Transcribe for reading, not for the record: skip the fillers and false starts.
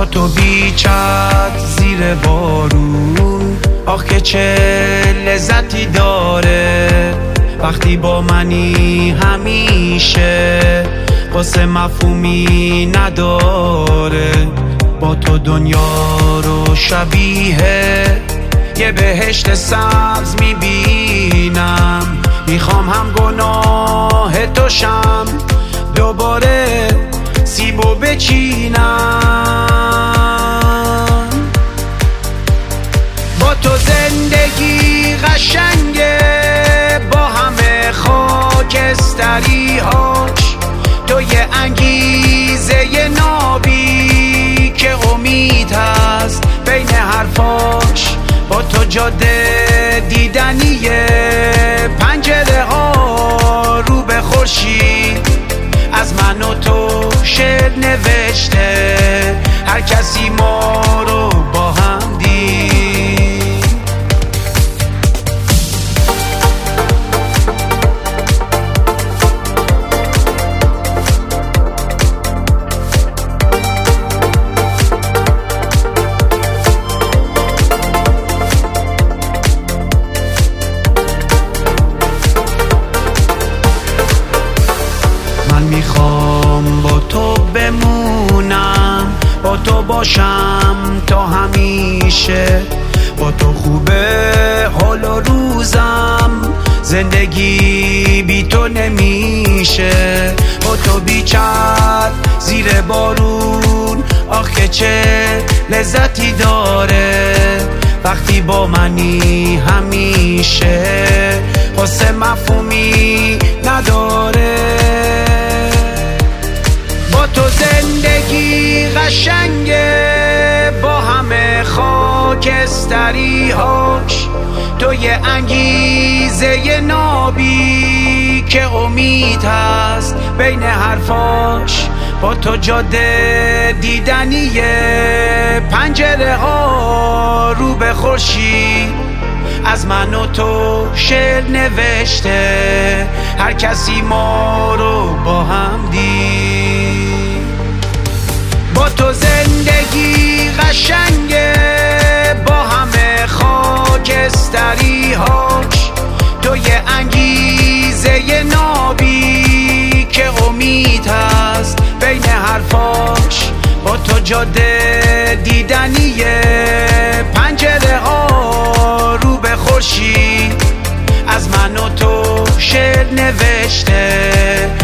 تو بیچت زیر بارون، آخ که چه لذتی داره وقتی با منی همیشه، واسه مفهومی نداره. با تو دنیا رو شبیه یه بهشت سبز میبینم، میخوام هم گناه تو شم، دوباره سیبو بچینم. با تو زندگی قشنگه با همه خاکستری‌هاش، تو یه انگیزه یه نابی که امید هست بین حرفاش. با تو جاده دیدنیه، پنجره ها رو به خورشید، از من و تو شعر نوشته، هر کسی ما رو با هم دید. میخوام با تو بمونم، با تو باشم تا همیشه، با تو خوبه حال و روزم، زندگی بی تو نمیشه. با تو بیچت زیر بارون، آخ که چه لذتی داره وقتی با منی همیشه، واسه مفهومی نداره. با تو زندگی قشنگه با همه خاکستری‌هاش، تو یه انگیزه یه نابی که امید هست بین حرفاش. با تو جاده دیدنیه، پنجره ها رو به خورشید، از من و تو شعر نوشته، هر کسی ما رو با هم دید. با تو زندگی قشنگه با همه خاکستری‌هاش، تو یه انگیزه یه نابی که امید هست بین حرفاش. با تو جاده دیدنیه، پنجره ها رو به خورشید، از من و تو شعر نوشته،